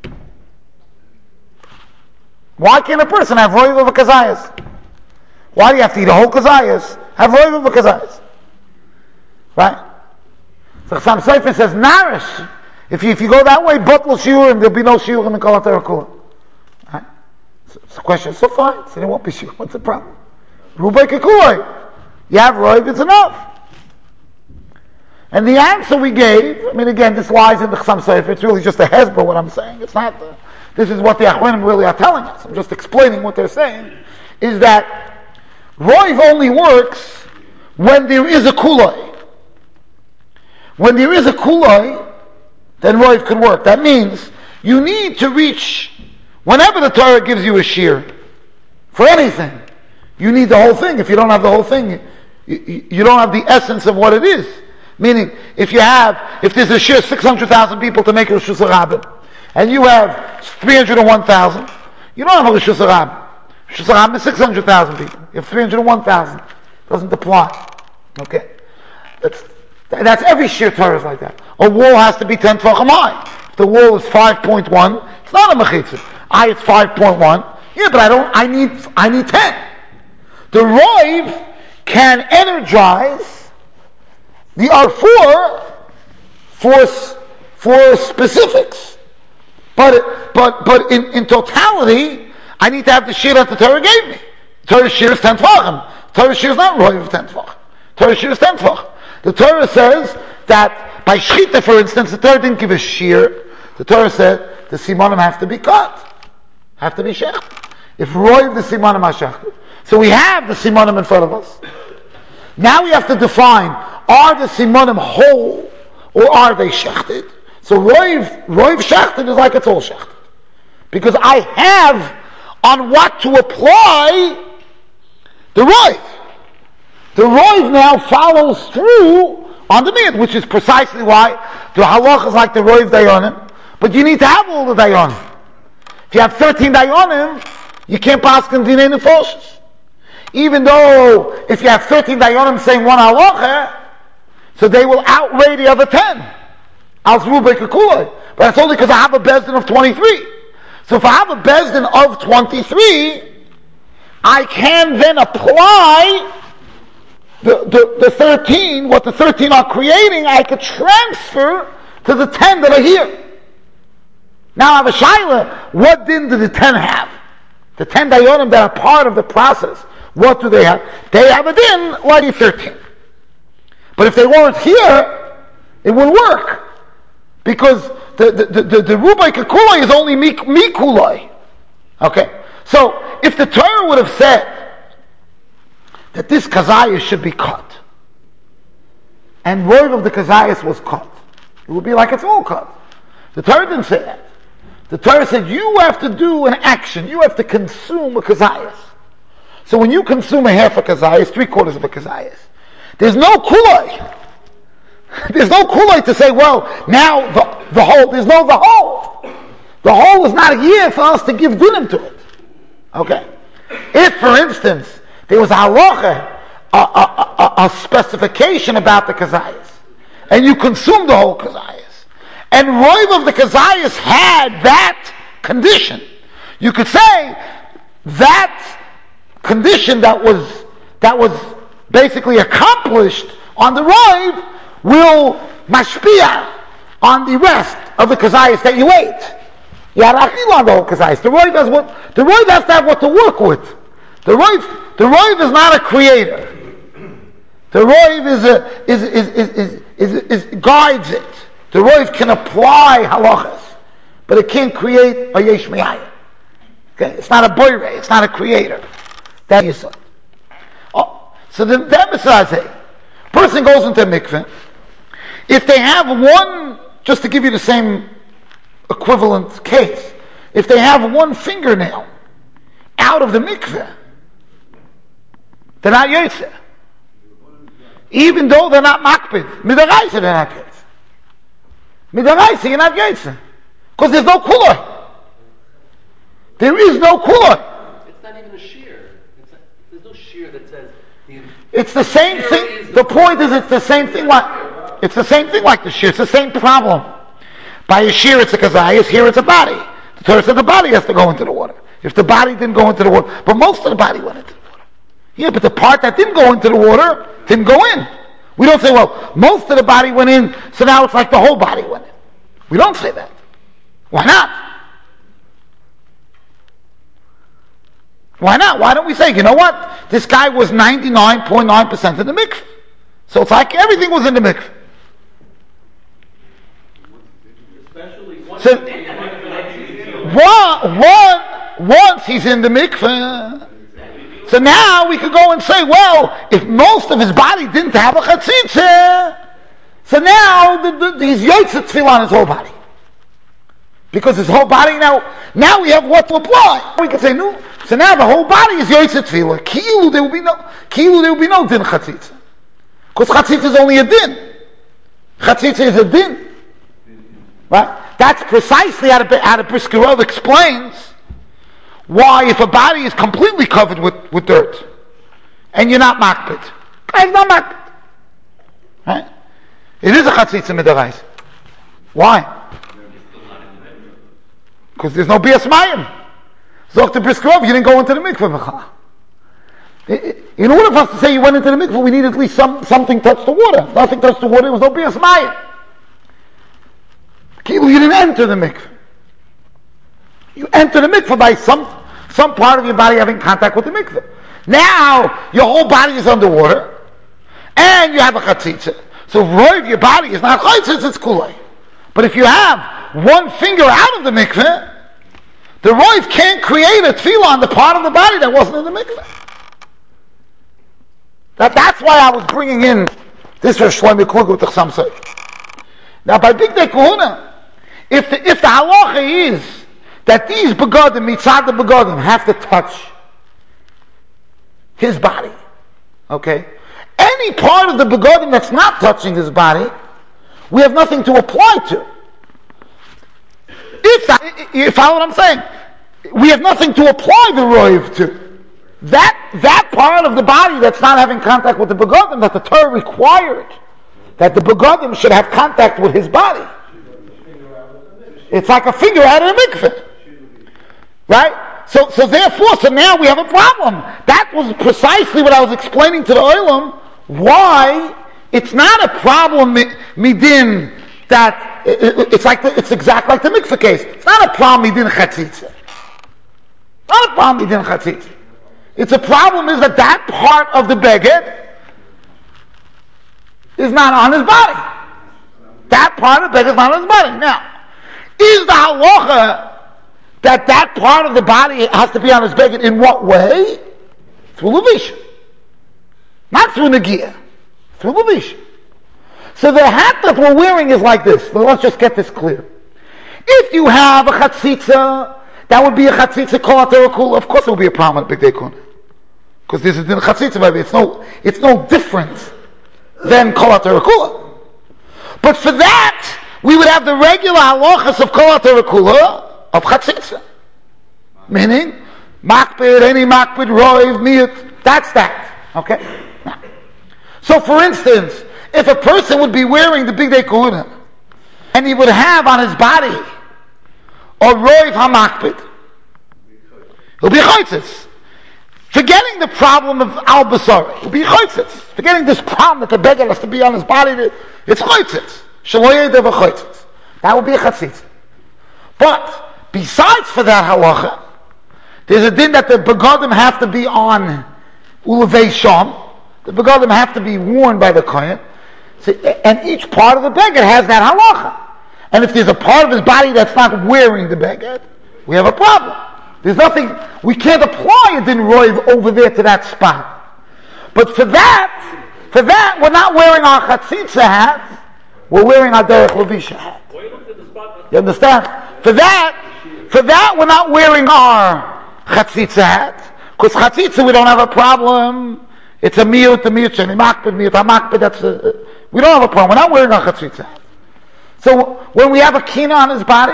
Why can't a person have roiv of a kazayas? Why do you have to eat a whole kazayas? Have roiv of a kazayas, right? So Chassam Sofer says, narish. If you go that way, bottle shiurim, there'll be no shiurim in kol ater kula. Right? So the question is, so fine. So there won't be shiurim. What's the problem? Rubai kekuoi. You have roiv, it's enough. And the answer we gave, I mean, again, this lies in the Chassam Sofer. It's really just a hezbollah what I'm saying. It's not this is what the Achronim really are telling us. I'm just explaining what they're saying. Is that roiv only works when there is a kuloi. When there is a kuloi, then roiv could work. That means you need to reach, whenever the Torah gives you a shear, for anything, you need the whole thing. If you don't have the whole thing, you don't have the essence of what it is. Meaning, if there's a shear 600,000 people to make a Rishus HaRabim, and you have 301,000, you don't have a Rishus HaRabim. Rishus HaRabim is 600,000 people. You have 301,000. Doesn't apply. Okay? That's every shear Torah is like that. A wall has to be 10 tvachim high. If the wall is 5.1, it's not a mechitzah. It's 5.1. Yeah, but I need 10. The roiv can energize the R4 for specifics. But in totality, I need to have the shear that the Torah gave me. The Torah shear is 10 tvachim. The Torah shear is not roiv of 10 tvachim. The Torah shear is 10 tvachim. The Torah says that by shchita, for instance, the Torah didn't give a shear. The Torah said the simanim have to be cut, have to be shechted. If roiv the simanim are shechted. So we have the simanim in front of us. Now we have to define, are the simanim whole or are they shechted? So roiv shechted is like it's all shechted. Because I have on what to apply the roiv. The roiv now follows through on the mid, which is precisely why the halach is like the roiv dayanim, but you need to have all the dayanim. If you have 13 dayanim, you can't pass in dinei nefoshes. Even though if you have 13 dayanim saying one halacha, so they will outweigh the other 10. Al zrubei kekuloi. But that's only because I have a bezdin of 23. So if I have a bezdin of 23, I can then apply the 13, what the 13 are creating, I could transfer to the 10 that are here. Now I have a shaila, what din do the 10 have? The 10 dayanim that are part of the process, what do they have? They have a din like the 13. But if they weren't here, it wouldn't work. Because the Rubai Kekulai is only mi kulai. Okay? So, if the Torah would have said that this kazayas should be cut, and roiv of the kazayas was cut, it would be like it's all cut. The Torah didn't say that. The Torah said you have to do an action, you have to consume a kazayas. So when you consume a half a kazayas, 3/4 of a kazayas, there's no kulai. There's no kulai to say, well, now the whole, there's no the whole. The whole is not here for us to give dinim to it. Okay? If, for instance, there was a halacha, a specification about the kazayas, and you consumed the whole kazayas, and roiv of the kazayas had that condition, you could say that condition that was basically accomplished on the roiv will mashpia on the rest of the kazayas that you ate. You had achil on the whole kazayas. The roiv has to have what to work with. The roiv is not a creator. The roiv is guides it. The roiv can apply halachas, but it can't create a yesh me'ayin. Okay, it's not a boire. It's not a creator. That is it. Oh, so the besides it, person goes into a mikveh. If they have one, just to give you the same equivalent case, if they have one fingernail out of the mikveh, they're not yotze. Even though they're not makpid. Midaraisa they're not yotze. Midaraisa you're not yotze. Because there's no kuloi. There is no kuloi. It's not even a shear. There's no shear that says... It's the same thing. The point is it's the same thing like the shear. It's the same problem. By a shear it's a kazayas, here it's a body. The Torah said the body has to go into the water. If the body didn't go into the water, but most of the body went into the water. Yeah, but the part that didn't go into the water didn't go in. We don't say, well, most of the body went in, so now it's like the whole body went in. We don't say that. Why not? Why not? Why don't we say, you know what? This guy was 99.9% in the mikveh. So it's like everything was in the mikveh. So, once he's in the mikveh, So now we could go and say, well, if most of his body didn't have a chatzitza, so now he's yotzei tefillah on his whole body. Because his whole body, now we have what to apply. We can say, no. So now the whole body is yotzei tefillah. Ki'ilu there will be no din chatzitza. Because chatzitza is only a din. Chatzitza is a din. Right? That's precisely how the Brisker Rov explains why if a body is completely covered with dirt and you're not makpid. It's not makpid. Right? It is a chatzitza midaraisa. Why? Because there's no bias mayim. So the Brisker Rov, you didn't go into the mikveh. In order for us to say you went into the mikveh, we need at least something touched the water. If nothing touched the water, there was no bias mayim. You didn't enter the mikveh. You enter the mikveh by some part of your body having contact with the mikveh. Now, your whole body is underwater, and you have a chatzitza. So if your body is not chatzitza, it's kulei. But if you have one finger out of the mikveh, the roiv can't create a tefillah on the part of the body that wasn't in the mikveh. That's why I was bringing in this for Shlomo Kluger with the Chassam Sofer. Now, by Big Day Kahuna, if the halacha is that these begodim, mitzad the begodim, have to touch his body, okay? Any part of the begodim that's not touching his body, we have nothing to apply to. You follow what I'm saying? We have nothing to apply the roiv to. That part of the body that's not having contact with the begodim, that the Torah required that the begodim should have contact with his body. It's like a finger out of the mikveh. Right? So therefore, now we have a problem. That was precisely what I was explaining to the Olam, why it's not a problem midin that it's exactly like the mikveh case. It's not a problem midin chatzitza. Not a problem midin chatzitza. It's a problem is that part of the beged is not on his body. That part of the beged is not on his body. Now, is the halacha that part of the body has to be on his beged in what way? Through levisha. Not through negiah. Through levisha. So the hat that we're wearing is like this. So let's just get this clear. If you have a chatzitza, that would be a chatzitza kol haTorah. Of course it would be a problem at Big Day Kahuna. Because this is in chatzitza, baby. It's no different than kol haTorah. But for that, we would have the regular halachas of kol haTorah of chatzitza. Meaning, makpid, any makpid, roiv, miyut. That's that. Okay? Now, so for instance, if a person would be wearing the Big Day Kahuna, and he would have on his body a roiv hamakpid, he'll be choitzes. Forgetting the problem of al basari, he'll be choitzes. Forgetting this problem that the beggar has to be on his body, it's choitzes. Shaloyed of a choitzes. That would be a chatzitz. But besides for that halacha, there's a din that the begodim have to be on ulavei sham. The begodim have to be worn by the kohen. So, and each part of the beggar has that halacha. And if there's a part of his body that's not wearing the beggar, we have a problem. There's nothing, we can't apply a din roiv over there to that spot. But for that, we're not wearing our chatzitza hat, we're wearing our derech levisha hat. You understand? For that, we're not wearing our chatzitza hat. Because chatzitza, we don't have a problem. It's a miyut, sheni makpid, miyut hamakpid, we don't have a problem. We're not wearing our chatzitza hat. So when we have a kina on his body,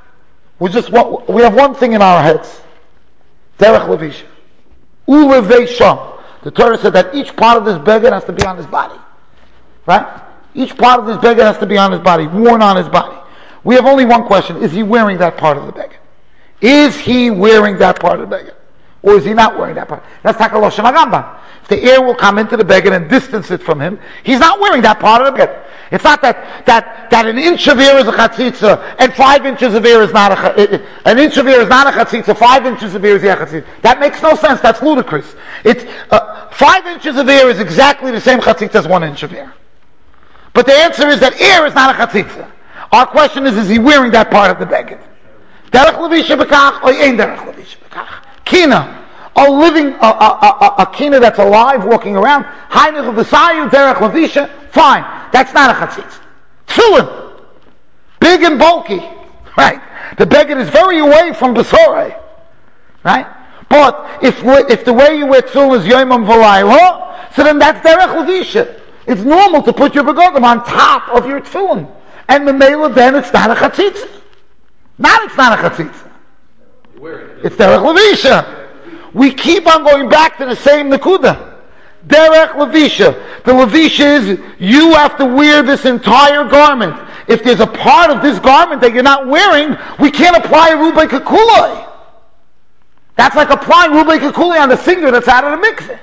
we have one thing in our heads. Derech levisha. Ulevei sham. The Torah said that each part of this beggar has to be on his body. Right? Each part of this beggar has to be on his body, worn on his body. We have only one question. Is he wearing that part of the beggar? Is he wearing that part of the beggar? Or is he not wearing that part? That's Takalosh Rambam. If the air will come into the beggar and distance it from him, he's not wearing that part of the beggar. It's not that an inch of air is a chatzitza and 5 inches of air is not an inch of air is not a chatzitza, 5 inches of air is a chatzitza. That makes no sense. That's ludicrous. It's 5 inches of air is exactly the same chatzitza as 1 inch of air. But the answer is that air is not a chatzitza. Our question is he wearing that part of the beggar? Derech levisha b'kach or ein derech levisha b'kach? Kina. a living, a kina that's alive, walking around. Heinrich v'sayu derech levisha. Fine, that's not a chatzitza. Tefillin, big and bulky, right? The beged is very away from Besorei, right? But if the way you wear tefillin is yomam v'layla, so then that's derech levisha. It's normal to put your begodim on top of your tefillin, and memela then it's not a chatzitza. It's not a chatzitza. It's derech levisha. We keep on going back to the same nekuda. Derech levisha. The levisha is you have to wear this entire garment. If there's a part of this garment that you're not wearing, we can't apply a rubei kakuloi. That's like applying rubei kakuloi on the finger that's out of the mikveh.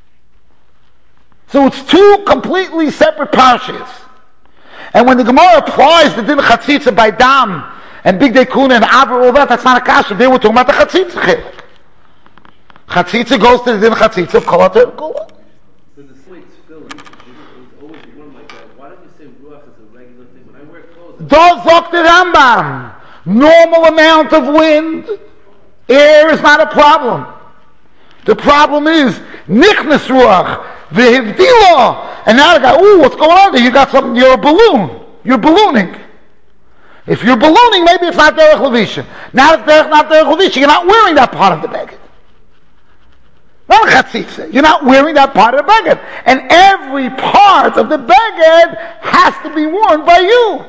So it's two completely separate parshas. And when the Gemara applies the din chatzitza by dam and big dekuna and aver, all that's not a kasha. They were talking about the chatzitza chilek. Chatzitza goes to the din chatzitza of kol ha-terah. When the slate's filling, it's always one like that. Why don't you say ruach is a regular thing? When I wear clothes, Does the Rambam. Normal amount of wind, air is not a problem. The problem is nichnas ruach v'hivdila, and now the guy, what's going on there? You got something. You're a balloon. You're ballooning. If you're ballooning, maybe it's not derech levisha. Now it's not derech levisha. You're not wearing that part of the beged. Not a chatzitza. You're not wearing that part of the beged, and every part of the beged has to be worn by you.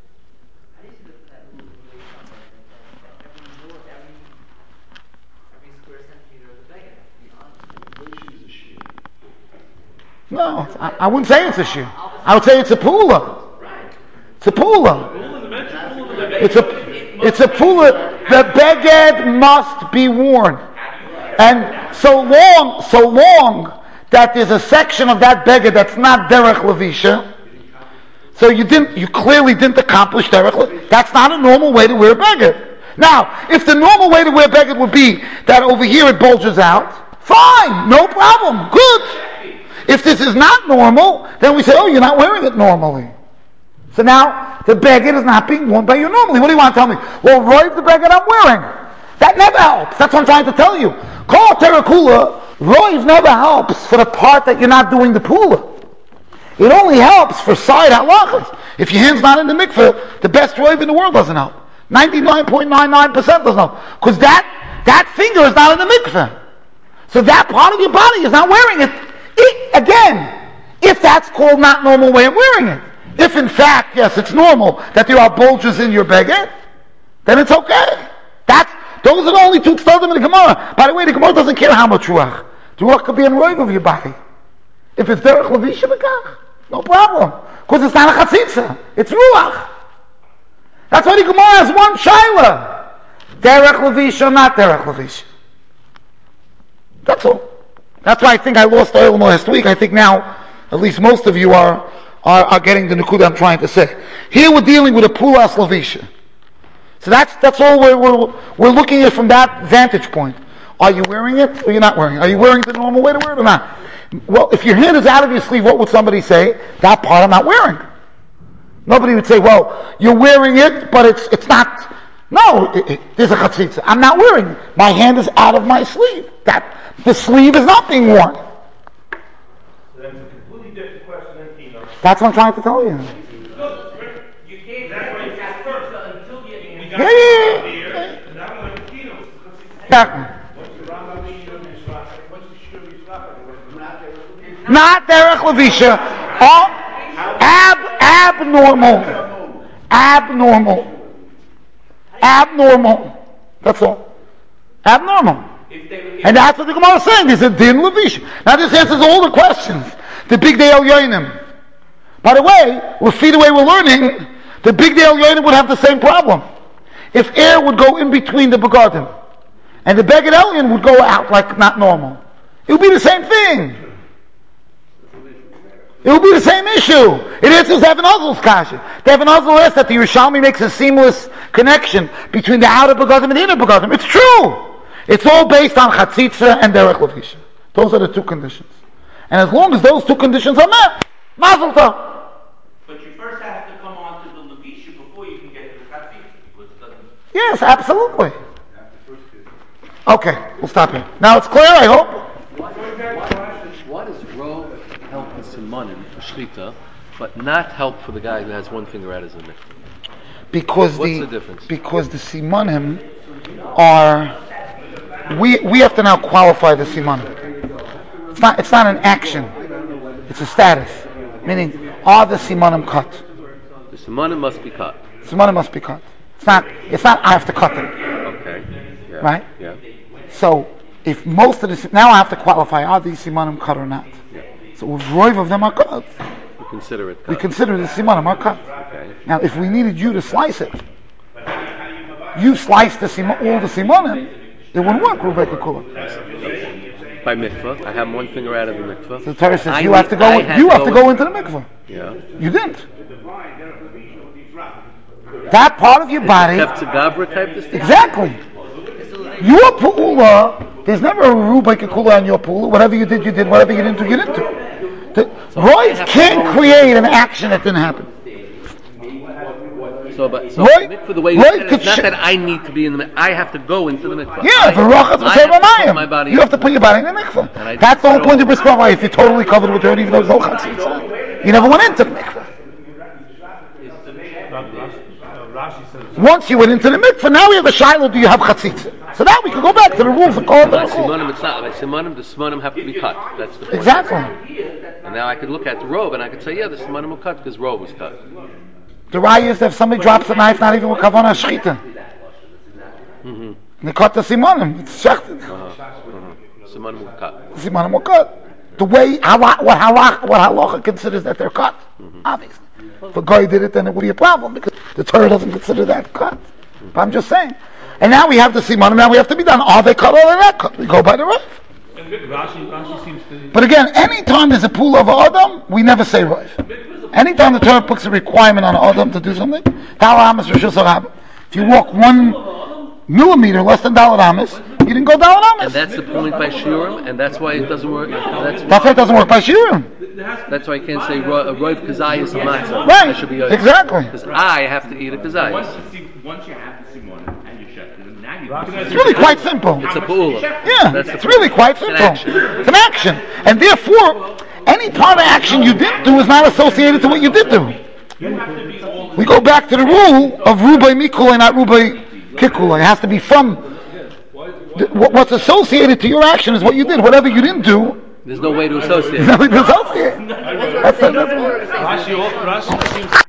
No, I wouldn't say it's a shoe. I would say it's a pula. It's a pula. It's a pula. The beged must be worn, and so long that there's a section of that beged that's not derech levisha. So you clearly didn't accomplish derech levisha. That's not a normal way to wear a beged. Now, if the normal way to wear a beged would be that over here it bulges out, fine, no problem, good. If this is not normal, then we say, you're not wearing it normally. So now, the beged is not being worn by you normally. What do you want to tell me? Well, roiv the beged I'm wearing. That never helps. That's what I'm trying to tell you. Kol terah kula, roiv never helps for the part that you're not doing the pula. It only helps for side halachas. If your hand's not in the mikveh, the best roiv in the world doesn't help. 99.99% doesn't help. Because that finger is not in the mikveh. So that part of your body is not wearing it. Again, if that's called not normal way of wearing it. If in fact, yes, it's normal that there are bulges in your beged, then it's okay. Those are the only two tzaddim in the Gemara. By the way, the Gemara doesn't care how much ruach. The ruach could be in roiv of your body. If it's derech levisha bekach, no problem. Because it's not a chatzitza. It's ruach. That's why the Gemara has one shaila. Derech levisha, not derech levisha. That's all. That's why I think I lost the oil last week. I think now, at least most of you are getting the nukuda I'm trying to say. Here we're dealing with a pulas levisha. So that's all we're looking at from that vantage point. Are you wearing it or you're not wearing it? Are you wearing it the normal way to wear it or not? Well, if your hand is out of your sleeve, what would somebody say? That part I'm not wearing. Nobody would say, well, you're wearing it, but it's not. No, there's a chatzitza. I'm not wearing it. My hand is out of my sleeve. The sleeve is not being worn. That's a completely different question than Kino. That's what I'm trying to tell you. You can't. That's why you got first until you get in. Yeah. And now we're in Kino. Not derech levisha. Abnormal. That's all. Abnormal. And that's what the Gemara is saying. There's a din levisha. Now this answers all the questions. The big day el yoinim. By the way, the way we're learning, the big day el yoinim would have the same problem. If air would go in between the begadim, and the beged elyon would go out like not normal, it would be the same thing. It will be the same issue. It answers Evan Ozel's kasha. Evan Ozel asks that the Yerushalmi makes a seamless connection between the outer begadim and the inner begadim. It's true. It's all based on chatzitza and derech levisha. Those are the two conditions. And as long as those two conditions are met, mazel tov. But you first have to come on to the levisha before you can get to the chatzitza, because it doesn't. Yes, absolutely. Okay, we'll stop here. Now it's clear, I hope. Why does Rov help the Simanim for Shlita, but not help for the guy who has one finger out as a mikvah? Because What's the difference? Because the simanim are, we have to now qualify the simanim. It's not an action. It's a status. Meaning, are the simanim cut? The Simanim must be cut. Simanim must be cut. It's not I have to cut them. Okay. Yeah. Right? Yeah. So, if most of the, now I have to qualify, are these simanim cut or not? Yeah. So if roiv of them are cut, We consider it cut. we consider the simanim are cut. Okay. Now, if we needed you to slice it, you slice all the simanim, it wouldn't work, Rebecca Kula. By mikvah, I have one finger out of the mikvah. So the Torah says I you have to go. had You to have to go into the mikvah. Yeah. You didn't. That part of your body, Kefta Gavra type distinction. exactly. Your pula, there's never a Rebecca Kula on your pula. Whatever you did, you did. Whatever you didn't do, you didn't do. The Royce can't create an action that didn't happen. So Roy- mikvah, the way you Roy said it, could it's not sh- that I need to be in the mikvah. I have to go into the mikvah. Yeah, the I rachat have to put my v'sevamayim. body You have to put your body in the mikvah. And I That's the whole just- point of bris milah. If you're totally covered with dirt, even though there's no chatzitza, you never went into the mikvah. Rashi says. Once you went into the mikvah, now we have a shiloh. Do you have chatzitza? So now we can go back to the rules and call it. By Simanim, it's not. By Simanim, the Simanim have to be cut. That's the point. Exactly. And now I could look at the robe and I could say, yeah, the Simanim will cut because robe was cut. The raya is that if somebody drops a knife, not even with kavanah shchita, and they cut the simanim. It's shechted. Simanim will cut. The simanim will cut. The way what halacha considers that they're cut, obviously. If a guy did it, then it would be a problem because the Torah doesn't consider that cut. But I'm just saying. And now we have the simanim. Now we have to be done. Are they cut or are they not cut? We go by the rough. Rashi seems to. But again, anytime there's a pool of Adam, we never say Rav. Anytime the Torah puts a requirement on Adam to do something, if you walk 1 millimeter less than Daled Amis, you didn't go Daled And Amis. that's the point by Shurim, and that's why it doesn't work. That's why it doesn't work by Shiurim. That's why I can't say Roiv Kazai is a matzah. Right, I should be exactly. Because I have to eat a Kazai. Once you have the Simon and you shut it, now you It's really quite simple. It's a pu'ula. Yeah, That's the it's really quite It's an simple. action. It's an action. And therefore, any part of action you didn't do is not associated to what you did do. We go back to the rule of Rubai Mikulai, not Rubai Kikulai. It has to be from. What's associated to your action is what you did. Whatever you didn't do, There's no way to associate. nothing to associate. That's Rashi seems